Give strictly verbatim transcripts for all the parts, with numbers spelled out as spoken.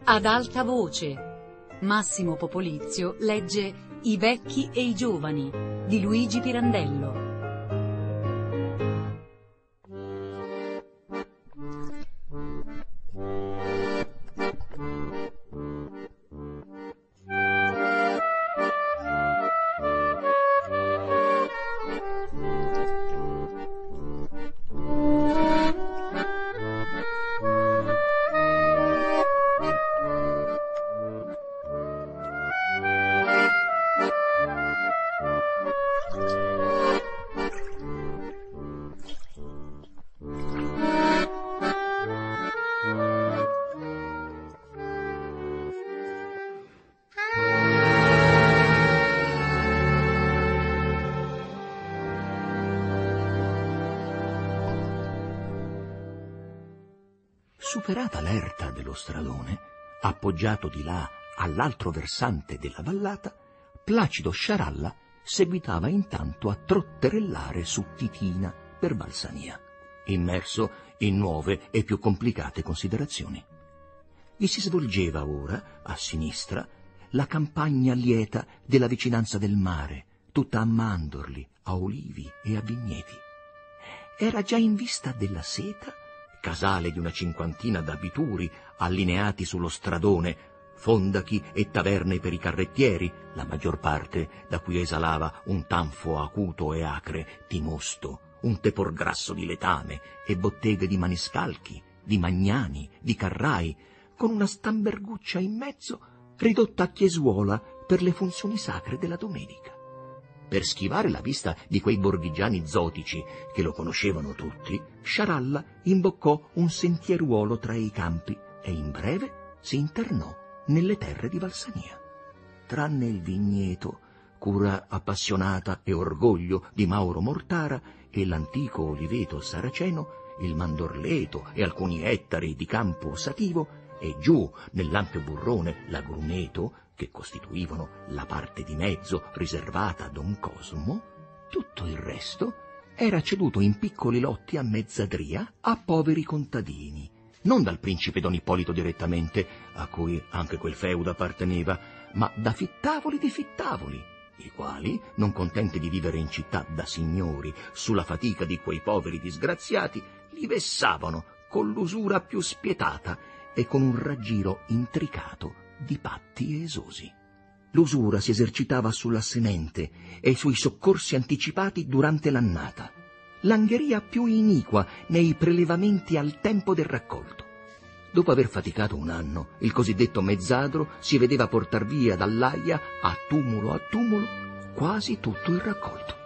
Ad alta voce, Massimo Popolizio legge I vecchi e i giovani di Luigi Pirandello. Superata l'erta dello stradone, appoggiato di là all'altro versante della vallata, Placido Sciaralla seguitava intanto a trotterellare su Titina per Balsania, immerso in nuove e più complicate considerazioni. Gli si svolgeva ora, a sinistra, la campagna lieta della vicinanza del mare, tutta a mandorli, a olivi e a vigneti. Era già in vista della Seta, casale di una cinquantina d'abituri allineati sullo stradone, fondachi e taverne per i carrettieri, la maggior parte da cui esalava un tanfo acuto e acre di mosto, un tepor grasso di letame e botteghe di maniscalchi, di magnani, di carrai, con una stamberguccia in mezzo ridotta a chiesuola per le funzioni sacre della domenica. Per schivare la vista di quei borghigiani zotici che lo conoscevano tutti, Sciaralla imboccò un sentieruolo tra i campi e in breve si internò nelle terre di Valsania. Tranne il vigneto, cura appassionata e orgoglio di Mauro Mortara, e l'antico oliveto saraceno, il mandorleto e alcuni ettari di campo sativo, e giù nell'ampio burrone l'agrumeto, che costituivano la parte di mezzo riservata a Don Cosmo, tutto il resto era ceduto in piccoli lotti a mezzadria a poveri contadini, non dal principe Don Ippolito direttamente, a cui anche quel feudo apparteneva, ma da fittavoli di fittavoli, i quali, non contenti di vivere in città da signori sulla fatica di quei poveri disgraziati, li vessavano con l'usura più spietata e con un raggiro intricato di patti esosi. L'usura si esercitava sulla semente e sui soccorsi anticipati durante l'annata, l'angheria più iniqua nei prelevamenti al tempo del raccolto. Dopo aver faticato un anno, il cosiddetto mezzadro si vedeva portar via dall'aia, a tumulo a tumulo, quasi tutto il raccolto.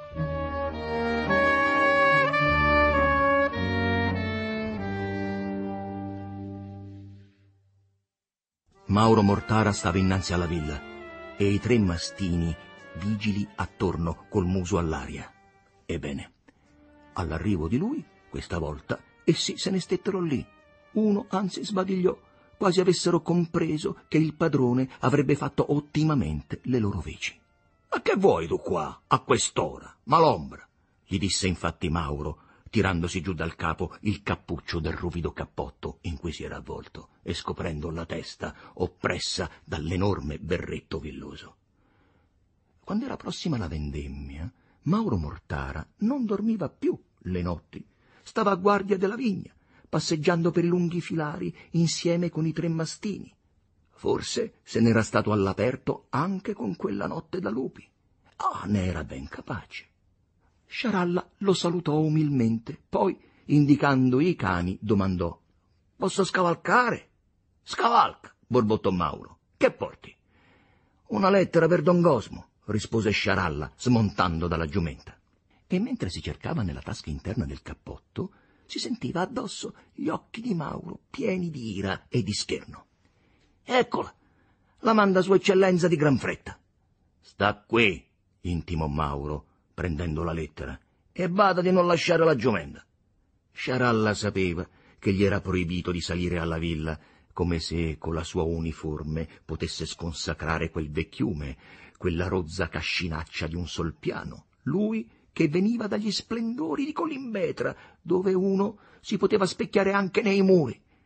Mauro Mortara stava innanzi alla villa e i tre mastini vigili attorno col muso all'aria. Ebbene, all'arrivo di lui, questa volta, essi se ne stettero lì. Uno anzi sbadigliò, quasi avessero compreso che il padrone avrebbe fatto ottimamente le loro veci. «Ma che vuoi tu qua, a quest'ora, malombra?» gli disse infatti Mauro, tirandosi giù dal capo il cappuccio del ruvido cappotto in cui si era avvolto e scoprendo la testa oppressa dall'enorme berretto villoso. Quando era prossima la vendemmia, Mauro Mortara non dormiva più le notti, stava a guardia della vigna, passeggiando per i lunghi filari insieme con i tre mastini. Forse se n'era stato all'aperto anche con quella notte da lupi. Ah, ne era ben capace. Sciaralla lo salutò umilmente, poi, indicando i cani, domandò: «Posso scavalcare?» «Scavalca», borbottò Mauro. «Che porti?» «Una lettera per Don Cosmo», rispose Sciaralla, smontando dalla giumenta. E mentre si cercava nella tasca interna del cappotto, si sentiva addosso gli occhi di Mauro pieni di ira e di scherno. «Eccola, la manda Sua Eccellenza di gran fretta». «Sta qui», intimò Mauro, prendendo la lettera, «e bada di non lasciare la giumenta». Sciaralla sapeva che gli era proibito di salire alla villa, come se con la sua uniforme potesse sconsacrare quel vecchiume, quella rozza cascinaccia di un solpiano, lui che veniva dagli splendori di Colimbetra, dove uno si poteva specchiare anche nei muri.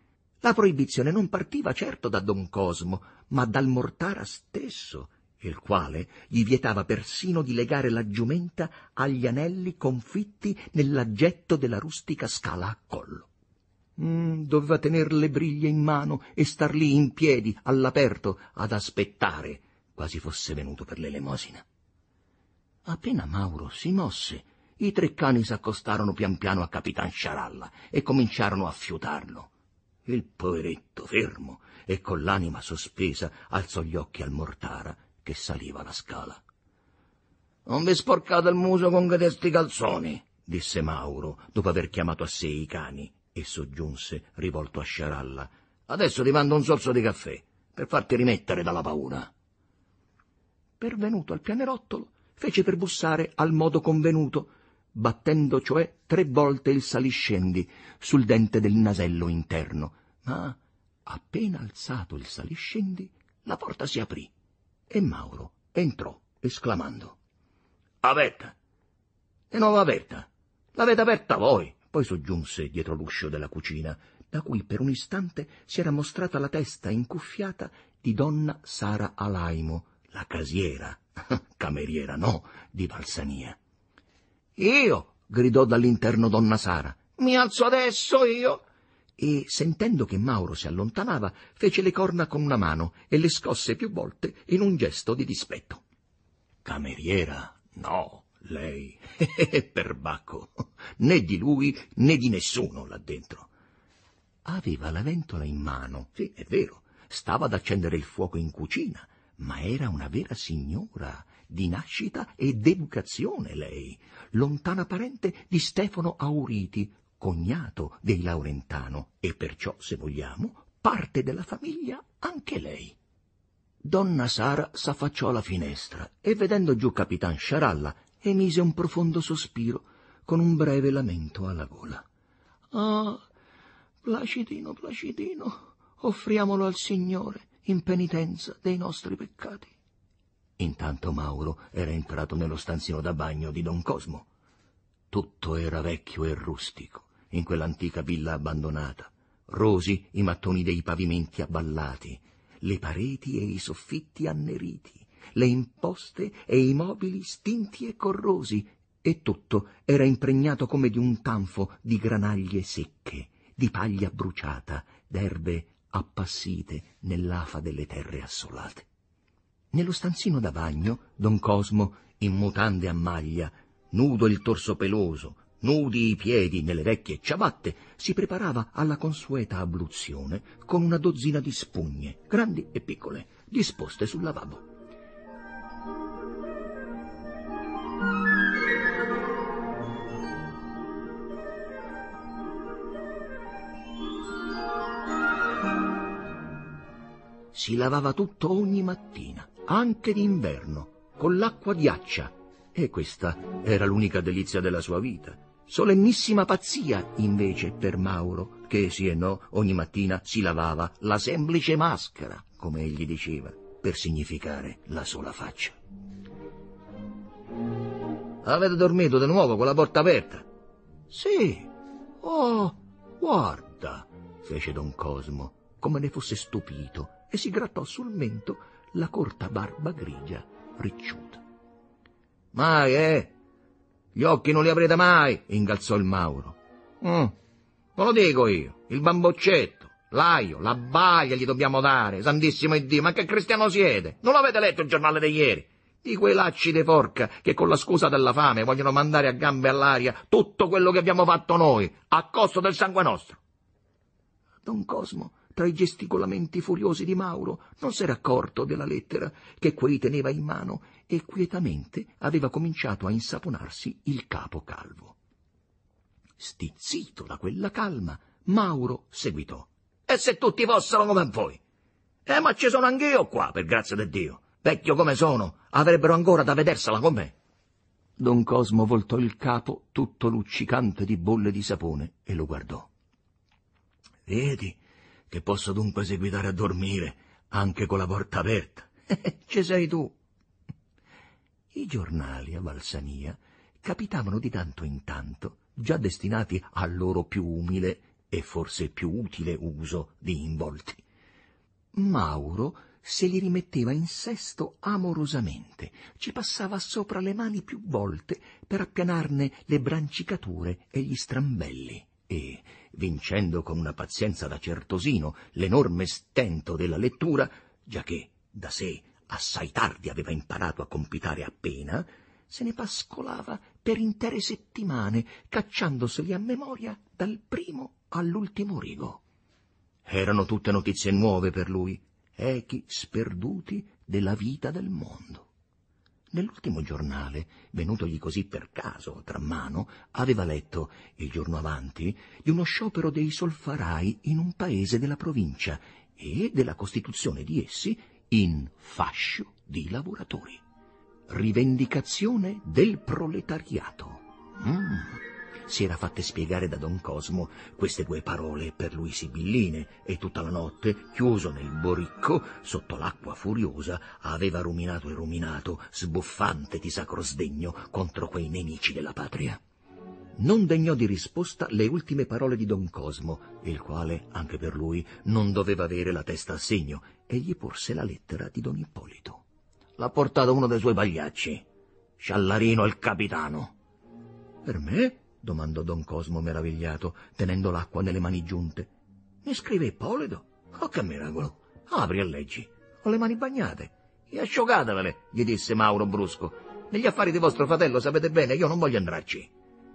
La proibizione non partiva certo da Don Cosmo, ma dal Mortara stesso, il quale gli vietava persino di legare la giumenta agli anelli confitti nell'aggetto della rustica scala a collo. Mm, doveva tener le briglie in mano e star lì in piedi, all'aperto, ad aspettare, quasi fosse venuto per l'elemosina. Appena Mauro si mosse, i tre cani s'accostarono pian piano a Capitan Sciaralla e cominciarono a fiutarlo. Il poveretto, fermo e con l'anima sospesa, alzò gli occhi al Mortara che saliva la scala. «Non vi sporcate il muso con che testi calzoni», disse Mauro, dopo aver chiamato a sé i cani, e soggiunse, rivolto a Sciaralla: «Adesso ti mando un sorso di caffè, per farti rimettere dalla paura». Pervenuto al pianerottolo, fece per bussare al modo convenuto, battendo cioè tre volte il saliscendi sul dente del nasello interno, ma appena alzato il saliscendi la porta si aprì e Mauro entrò esclamando: «Aperta! E non aperta! L'avete aperta voi!» Poi soggiunse dietro l'uscio della cucina, da cui per un istante si era mostrata la testa incuffiata di donna Sara Alaimo, la casiera, cameriera no, di Valsania. «Io!» gridò dall'interno donna Sara. «Mi alzo adesso io!» E, sentendo che Mauro si allontanava, fece le corna con una mano e le scosse più volte in un gesto di dispetto. «Cameriera, no, lei, perbacco, né di lui né di nessuno là dentro». Aveva la ventola in mano, sì, è vero, stava ad accendere il fuoco in cucina, ma era una vera signora, di nascita e d'educazione lei, lontana parente di Stefano Auriti, cognato dei Laurentano, e perciò, se vogliamo, parte della famiglia anche lei. Donna Sara s'affacciò alla finestra e, vedendo giù Capitan Sciaralla, emise un profondo sospiro, con un breve lamento alla gola. «Ah, Placidino, Placidino, offriamolo al Signore in penitenza dei nostri peccati». Intanto Mauro era entrato nello stanzino da bagno di Don Cosmo. Tutto era vecchio e rustico in quell'antica villa abbandonata, rosi i mattoni dei pavimenti abballati, le pareti e i soffitti anneriti, le imposte e i mobili stinti e corrosi, e tutto era impregnato come di un tanfo di granaglie secche, di paglia bruciata, d'erbe appassite nell'afa delle terre assolate. Nello stanzino da bagno, Don Cosmo, in mutande a maglia, nudo il torso peloso, nudi i piedi nelle vecchie ciabatte, si preparava alla consueta abluzione con una dozzina di spugne, grandi e piccole, disposte sul lavabo. Si lavava tutto ogni mattina, anche d'inverno, con l'acqua ghiaccia, e questa era l'unica delizia della sua vita. Solennissima pazzia, invece, per Mauro, che, sì e no, ogni mattina si lavava la semplice maschera, come egli diceva, per significare la sola faccia. «Avete dormito di nuovo con la porta aperta?» «Sì. Oh, guarda», fece Don Cosmo, come ne fosse stupito, e si grattò sul mento la corta barba grigia ricciuta. «Mai, eh? Gli occhi non li avrete mai», incalzò il Mauro. Mm, «Non lo dico io, il bamboccetto, l'aglio, la baia gli dobbiamo dare, santissimo Iddio, ma che cristiano siete? Non l'avete letto il giornale di ieri? Di quei lacci di forca che con la scusa della fame vogliono mandare a gambe all'aria tutto quello che abbiamo fatto noi, a costo del sangue nostro». Don Cosmo, tra i gesticolamenti furiosi di Mauro, non s'era accorto della lettera che quei teneva in mano e quietamente aveva cominciato a insaponarsi il capo calvo. Stizzito da quella calma, Mauro seguitò: «E se tutti fossero come voi? Eh, ma ci sono anch'io qua, per grazia di Dio. Vecchio come sono, avrebbero ancora da vedersela con me». Don Cosmo voltò il capo tutto luccicante di bolle di sapone e lo guardò. «Vedi che posso dunque seguitare a dormire anche con la porta aperta? Ci sei tu». I giornali a Valsania capitavano di tanto in tanto, già destinati al loro più umile e forse più utile uso di involti. Mauro se li rimetteva in sesto amorosamente, ci passava sopra le mani più volte per appianarne le brancicature e gli strambelli e, vincendo con una pazienza da certosino l'enorme stento della lettura, giacché da sé assai tardi aveva imparato a compitare appena, se ne pascolava per intere settimane, cacciandoseli a memoria dal primo all'ultimo rigo. Erano tutte notizie nuove per lui, echi sperduti della vita del mondo. Nell'ultimo giornale, venutogli così per caso tra mano, aveva letto, il giorno avanti, di uno sciopero dei solfarai in un paese della provincia e della costituzione di essi in fascio di lavoratori. Rivendicazione del proletariato. Mm. Si era fatte spiegare da Don Cosmo queste due parole per lui sibilline e tutta la notte, chiuso nel boricco, sotto l'acqua furiosa, aveva ruminato e ruminato, sbuffante di sacro sdegno contro quei nemici della patria. Non degnò di risposta le ultime parole di Don Cosmo, il quale, anche per lui, non doveva avere la testa a segno, e gli porse la lettera di Don Ippolito. L'ha portato uno dei suoi pagliacci, Sciallarino il capitano. Per me? Domandò Don Cosmo meravigliato, tenendo l'acqua nelle mani giunte. Mi scrive Ippolito? Oh, che miracolo! Apri e leggi. Ho le mani bagnate. E asciugatevele, gli disse Mauro brusco. Negli affari di vostro fratello sapete bene, io non voglio andarci.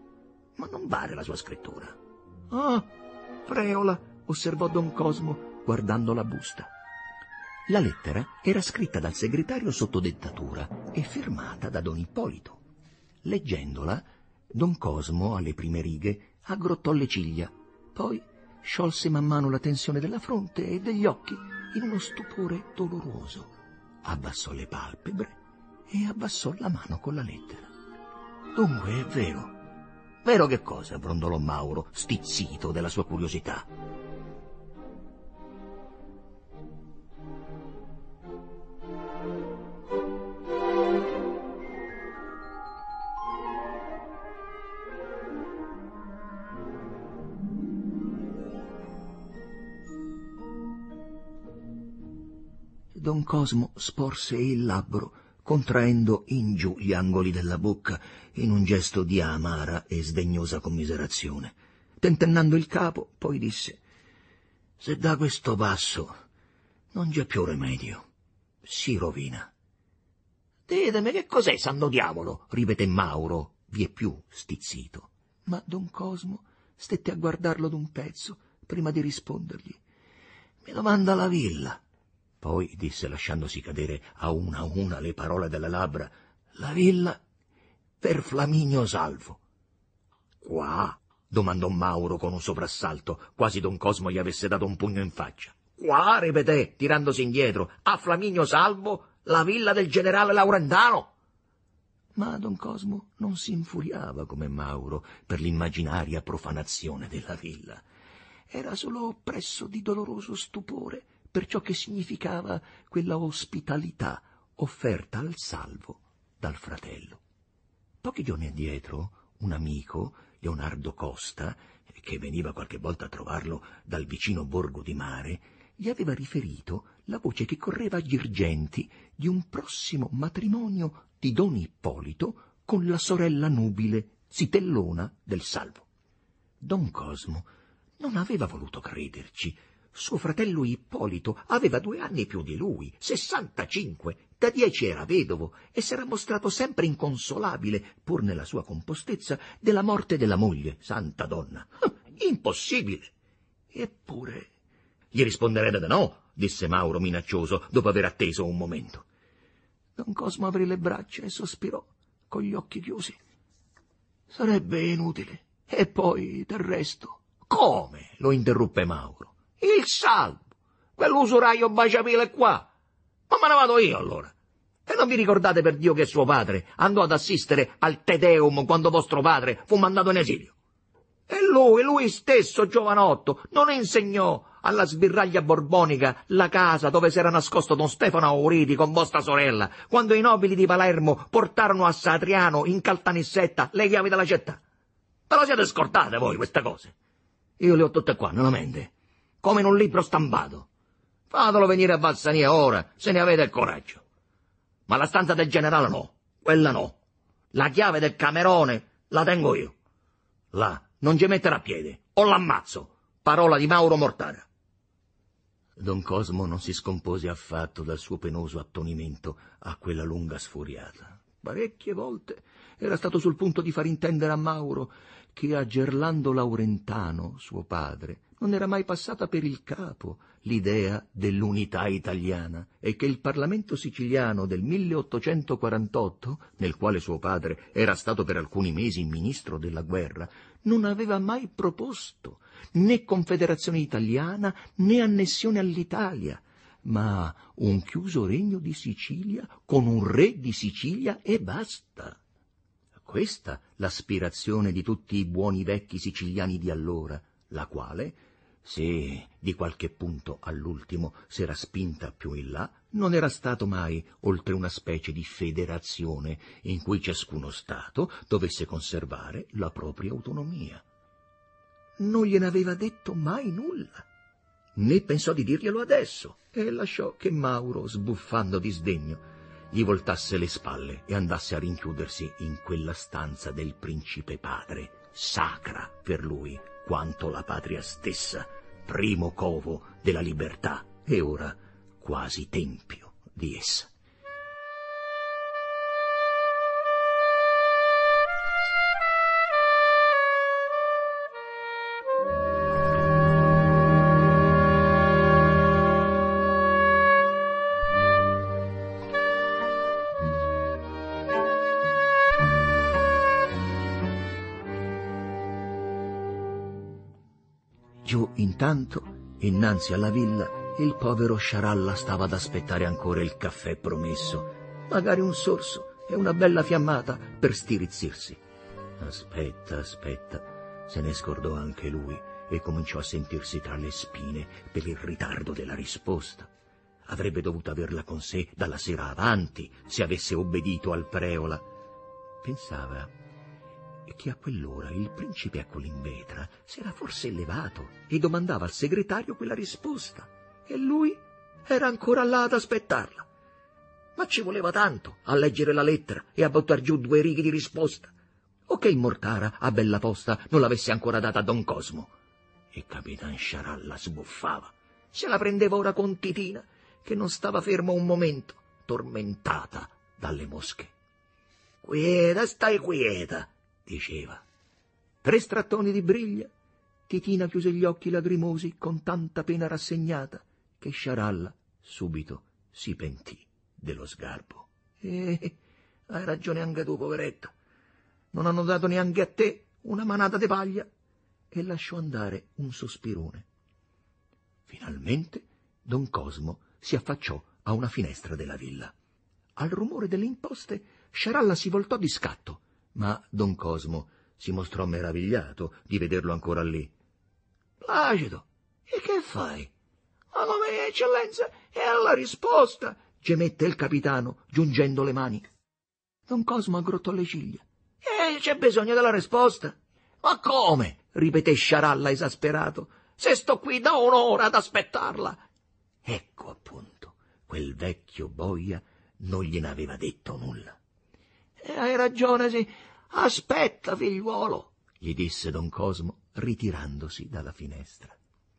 Ma non pare la sua scrittura. Ah, freola, osservò Don Cosmo, guardando la busta. La lettera era scritta dal segretario sotto dettatura e firmata da Don Ippolito. Leggendola, Don Cosmo, alle prime righe, aggrottò le ciglia, poi sciolse man mano la tensione della fronte e degli occhi in uno stupore doloroso, abbassò le palpebre e abbassò la mano con la lettera. Dunque è vero. Vero che cosa? Brondolò Mauro, stizzito della sua curiosità. Don Cosmo sporse il labbro, contraendo in giù gli angoli della bocca in un gesto di amara e sdegnosa commiserazione. Tentennando il capo, poi disse: «Se da questo passo non c'è più rimedio, si rovina». «Ditemi, che cos'è, santo diavolo?» ripeté Mauro, vieppiù stizzito. Ma Don Cosmo stette a guardarlo d'un pezzo prima di rispondergli. «Mi domanda la villa». Poi disse, lasciandosi cadere a una a una le parole dalle labbra: «La villa per Flaminio Salvo». «Qua?» domandò Mauro con un soprassalto, quasi Don Cosmo gli avesse dato un pugno in faccia. «Qua?» ripeté, tirandosi indietro. «A Flaminio Salvo? La villa del generale Laurentano?» Ma Don Cosmo non si infuriava come Mauro per l'immaginaria profanazione della villa. Era solo oppresso di doloroso stupore per ciò che significava quella ospitalità offerta al Salvo dal fratello. Pochi giorni addietro un amico, Leonardo Costa, che veniva qualche volta a trovarlo dal vicino borgo di mare, gli aveva riferito la voce che correva a Girgenti di un prossimo matrimonio di Don Ippolito con la sorella nubile, zitellona del Salvo. Don Cosmo non aveva voluto crederci. Suo fratello Ippolito aveva due anni più di lui, sessantacinque, da dieci era vedovo e s'era mostrato sempre inconsolabile, pur nella sua compostezza, della morte della moglie, santa donna. Impossibile! Eppure... Gli risponderete da no, disse Mauro minaccioso, dopo aver atteso un momento. Don Cosmo aprì le braccia e sospirò, con gli occhi chiusi. Sarebbe inutile. E poi, del resto... Come? Lo interruppe Mauro. Il Salvo, quell'usuraio baciapile qua. Ma me ne vado io allora. E non vi ricordate per Dio che suo padre andò ad assistere al Te Deum quando vostro padre fu mandato in esilio? E lui, lui stesso, giovanotto, non insegnò alla sbirraglia borbonica la casa dove s'era nascosto don Stefano Auriti con vostra sorella, quando i nobili di Palermo portarono a Satriano in Caltanissetta le chiavi della città. Ve lo siete scordate voi queste cose? Io le ho tutte qua, nella mente, come in un libro stampato. Fatelo venire a Valsania ora, se ne avete il coraggio. Ma la stanza del generale no, quella no. La chiave del camerone la tengo io. Là non ci metterà a piede, o l'ammazzo. Parola di Mauro Mortara. Don Cosmo non si scompose affatto dal suo penoso attonimento a quella lunga sfuriata. Parecchie volte era stato sul punto di far intendere a Mauro che a Gerlando Laurentano, suo padre, non era mai passata per il capo l'idea dell'unità italiana e che il Parlamento siciliano del milleottocentoquarantotto, nel quale suo padre era stato per alcuni mesi ministro della guerra, non aveva mai proposto né confederazione italiana né annessione all'Italia, ma un chiuso regno di Sicilia con un re di Sicilia e basta. Questa l'aspirazione di tutti i buoni vecchi siciliani di allora, la quale, se di qualche punto all'ultimo s'era spinta più in là, non era stato mai oltre una specie di federazione in cui ciascuno Stato dovesse conservare la propria autonomia. Non gliene aveva detto mai nulla, né pensò di dirglielo adesso, e lasciò che Mauro, sbuffando di sdegno, gli voltasse le spalle e andasse a rinchiudersi in quella stanza del principe padre, sacra per lui quanto la patria stessa, primo covo della libertà e ora quasi tempio di essa. Giù intanto, innanzi alla villa, il povero Sciaralla stava ad aspettare ancora il caffè promesso, magari un sorso e una bella fiammata per stirizzirsi. Aspetta, aspetta, se ne scordò anche lui e cominciò a sentirsi tra le spine per il ritardo della risposta. Avrebbe dovuto averla con sé dalla sera avanti, se avesse obbedito al Preola. Pensava che a quell'ora il principe a Colimbetra s'era forse levato e domandava al segretario quella risposta, e lui era ancora là ad aspettarla. Ma ci voleva tanto a leggere la lettera e a buttar giù due righe di risposta, o che il Mortara a bella posta non l'avesse ancora data a Don Cosmo. E Capitan Sciaralla sbuffava, se la prendeva ora con Titina, che non stava fermo un momento, tormentata dalle mosche. «Quieta, stai quieta», diceva. Tre strattoni di briglia. Titina chiuse gli occhi lagrimosi con tanta pena rassegnata che Sciaralla subito si pentì dello sgarbo. Eh, hai ragione anche tu, poveretta. Non hanno dato neanche a te una manata di paglia. E lasciò andare un sospirone. Finalmente Don Cosmo si affacciò a una finestra della villa. Al rumore delle imposte Sciaralla si voltò di scatto, ma Don Cosmo si mostrò meravigliato di vederlo ancora lì. «Placido, e che fai?» «Ma come, eccellenza, è alla risposta», gemette il capitano, giungendo le mani. Don Cosmo aggrottò le ciglia. «E c'è bisogno della risposta?» «Ma come?» ripeté Sciaralla esasperato. «Se sto qui da un'ora ad aspettarla!» Ecco appunto, quel vecchio boia non gliene aveva detto nulla. E hai ragione, sì. Aspetta, figliuolo, gli disse Don Cosmo, ritirandosi dalla finestra.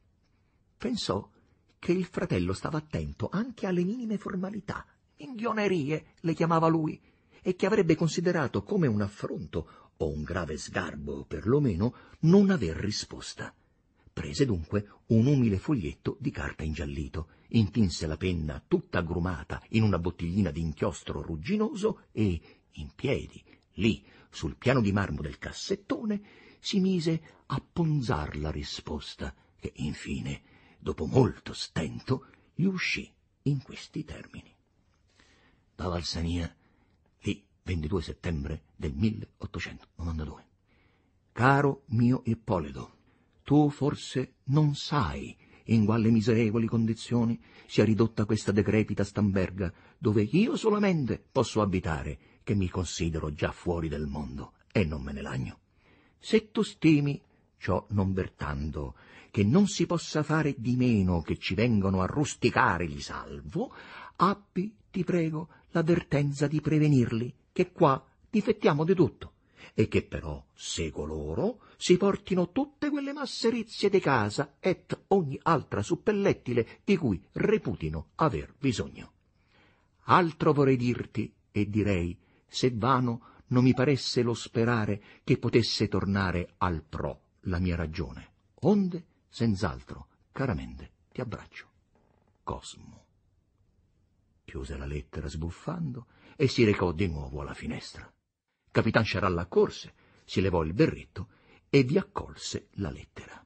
Pensò che il fratello stava attento anche alle minime formalità, minghionerie le chiamava lui, e che avrebbe considerato come un affronto o un grave sgarbo, perlomeno, non aver risposta. Prese dunque un umile foglietto di carta ingiallito, intinse la penna tutta agrumata in una bottiglina d'inchiostro rugginoso e, in piedi, lì, sul piano di marmo del cassettone, si mise a ponzar la risposta, che infine, dopo molto stento, gli uscì in questi termini. Da Valsania, lì, ventidue settembre del milleottocentonovantadue. Caro mio Ippolito, tu forse non sai in quali miserevoli condizioni sia ridotta questa decrepita Stamberga, dove io solamente posso abitare, che mi considero già fuori del mondo, e non me ne lagno. Se tu stimi ciò non vertando che non si possa fare di meno che ci vengono a rusticare li salvo, abbi, ti prego, l'avvertenza di prevenirli, che qua difettiamo di tutto, e che però, se coloro, si portino tutte quelle masserizie di casa et ogni altra suppellettile di cui reputino aver bisogno. Altro vorrei dirti, e direi, se vano non mi paresse lo sperare che potesse tornare al pro la mia ragione, onde, senz'altro, caramente ti abbraccio. Cosmo. Chiuse la lettera sbuffando e si recò di nuovo alla finestra. Capitan Sciaralla accorse, si levò il berretto e vi accolse la lettera.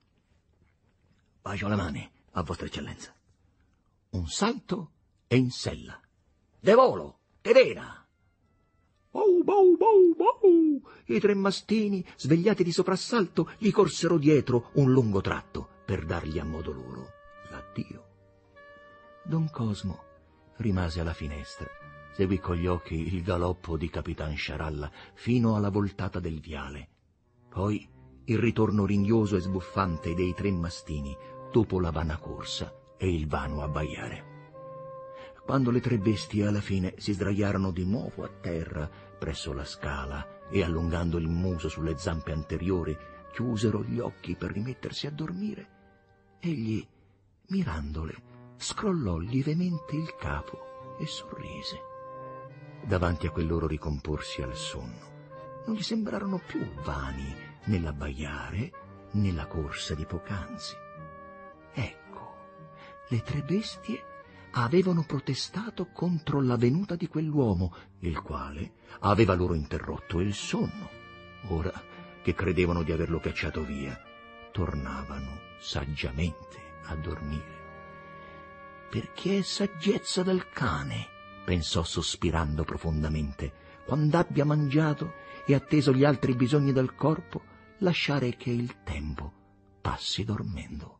Bacio le mani, a vostra eccellenza. Un salto e in sella. De volo, tedera! Bou, bou, bou, bou! I tre mastini, svegliati di soprassalto, gli corsero dietro un lungo tratto per dargli a modo loro l'addio. Don Cosmo rimase alla finestra, seguì con gli occhi il galoppo di Capitan Sciaralla fino alla voltata del viale, poi il ritorno ringhioso e sbuffante dei tre mastini dopo la vana corsa e il vano abbaiare. Quando le tre bestie alla fine si sdraiarono di nuovo a terra presso la scala e, allungando il muso sulle zampe anteriori, chiusero gli occhi per rimettersi a dormire, egli, mirandole, scrollò lievemente il capo e sorrise. Davanti a quel loro ricomporsi al sonno, non gli sembrarono più vani nell'abbaiare, nella corsa di poc'anzi. Ecco, le tre bestie avevano protestato contro la venuta di quell'uomo, il quale aveva loro interrotto il sonno. Ora che credevano di averlo cacciato via, tornavano saggiamente a dormire. Perché è saggezza del cane, pensò sospirando profondamente, quando abbia mangiato e atteso gli altri bisogni del corpo, lasciare che il tempo passi dormendo.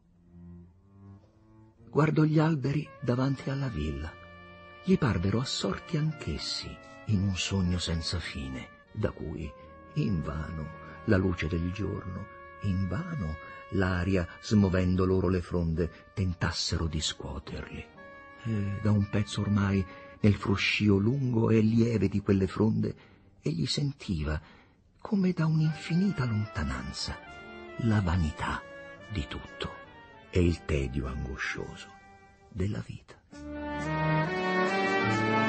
Guardò gli alberi davanti alla villa. Gli parvero assorti anch'essi in un sogno senza fine, da cui, invano, la luce del giorno, invano, l'aria, smovendo loro le fronde, tentassero di scuoterli. E da un pezzo ormai, nel fruscio lungo e lieve di quelle fronde, egli sentiva, come da un'infinita lontananza, la vanità di tutto e il tedio angoscioso della vita.